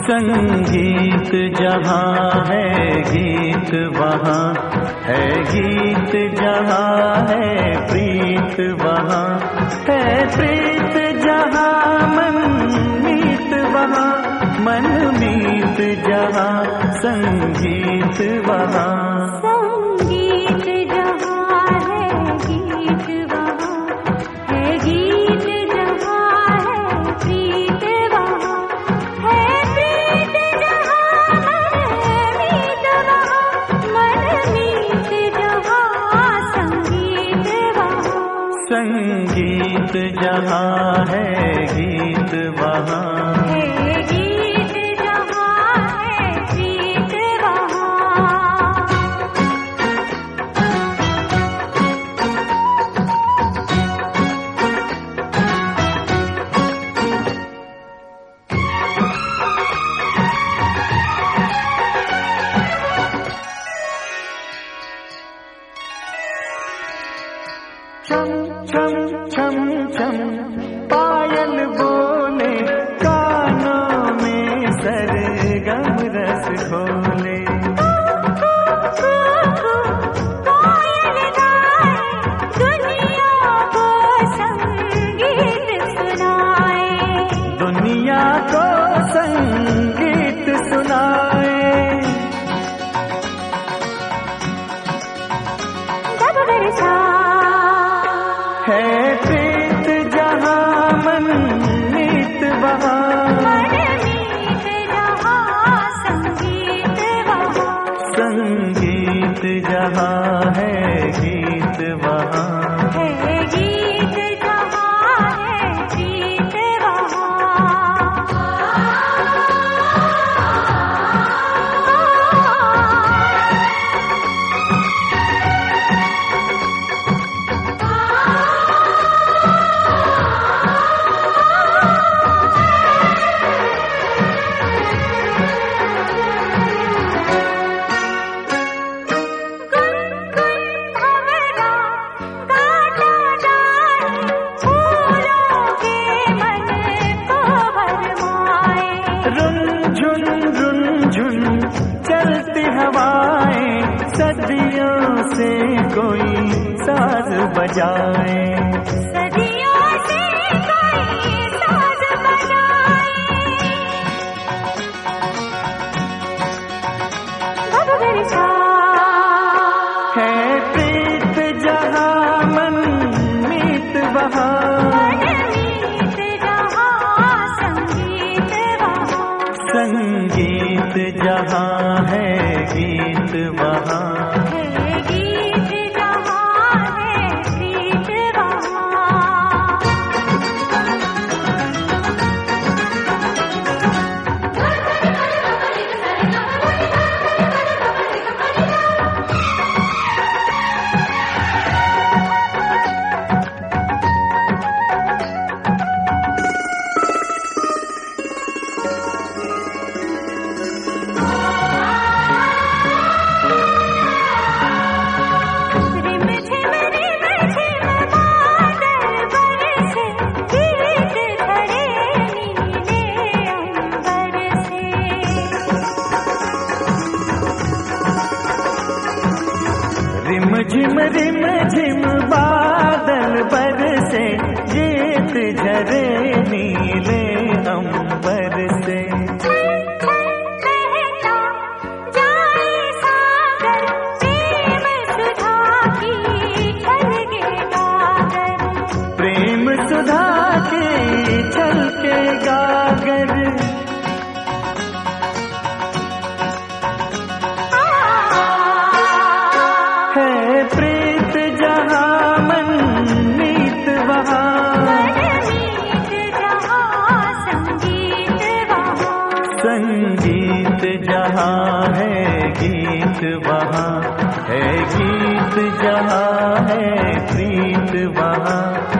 संगीत जहाँ है गीत वहाँ है, गीत जहाँ है प्रीत वहाँ है प्रीत, जहाँ मन मीत वहाँ मन मीत, जहाँ संगीत वहाँ संगीत जहाँ है गीत वहाँ है, गीत जहाँ है प्रीत वहाँ। छम छम छम छम पायल बोले, कानों में सरगम रस घोले। पायल गाए, दुनिया को संगीत सुनाए, दुनिया को संगीत सुनाए। जब बरसा है प्रीत जहाँ मन मीत वहाँ मन मीत, जहाँ संगीत वहाँ संगीत जहाँ है गीत वहाँ है, गीत जहाँ है प्रीत चलती हवाएं, सदियों से कोई साज बजाए, सदियों से कोई साज बजाए। अब बरसा है प्रीत जहाँ मन मीत वहाँ मन मीत, जहाँ संगीत वहाँ संगीत जहाँ है गीत वहाँ है, गीत जहाँ है प्रीत वहाँ। रिम झिम बादल बरसे, गीत झरे नीले अंबर से। प्रेम सुधा की छलके गागर, है प्रीत जहाँ मन मीत वहाँ मन मीत, जहाँ संगीत वहाँ संगीत जहाँ है गीत वहाँ है, गीत जहाँ है प्रीत वहाँ